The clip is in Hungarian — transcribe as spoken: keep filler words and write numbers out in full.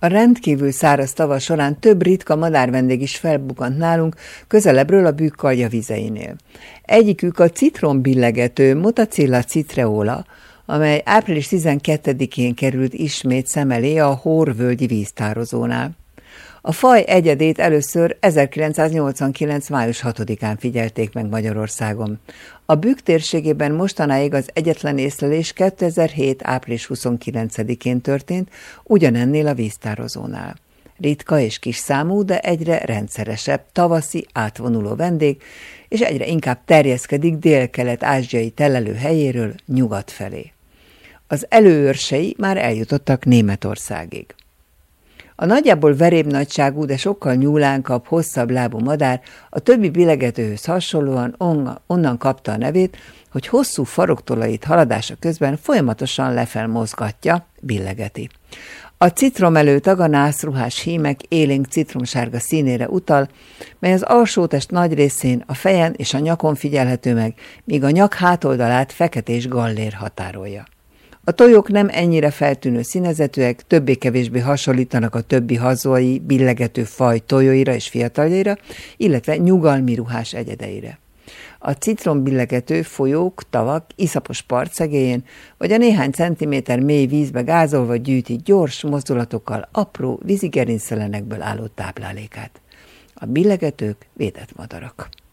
A rendkívül száraz tavasz során több ritka madárvendég is felbukkant nálunk, közelebbről a Bükk-Alja vizeinél. Egyikük a citrombillegető Motacilla citreola, amely április tizenkettedikén került ismét szem elé a Hór-völgyi víztározónál. A faj egyedét először ezerkilencszáznyolcvankilenc. május hatodikán figyelték meg Magyarországon. A Bükk térségében mostanáig az egyetlen észlelés kétezer-hét. április huszonkilencedikén történt, ugyanennél a víztározónál. Ritka és kisszámú, de egyre rendszeresebb tavaszi átvonuló vendég, és egyre inkább terjeszkedik délkelet-ázsiai telelőhelyéről nyugat felé. Az előőrsei már eljutottak Németországig. A nagyjából verébnagyságú, de sokkal nyúlánkabb, hosszabb lábú madár a többi billegetőhöz hasonlóan onnan kapta a nevét, hogy hosszú faroktollait haladása közben folyamatosan lefelmozgatja, billegeti. A citromelő a nászruhás hímek élénk citromsárga színére utal, mely az alsótest nagy részén a fejen és a nyakon figyelhető meg, míg a nyak hátoldalát feketés gallér határolja. A tojók nem ennyire feltűnő színezetűek, többé-kevésbé hasonlítanak a többi hazai billegető faj tojóira és fiataljaira, illetve nyugalmi ruhás egyedeire. A citrombillegető folyók, tavak iszapos partszegélyén, vagy a néhány centiméter mély vízbe gázolva gyűjti gyors mozdulatokkal apró vízigerinctelenekből álló táplálékát. A billegetők védett madarak.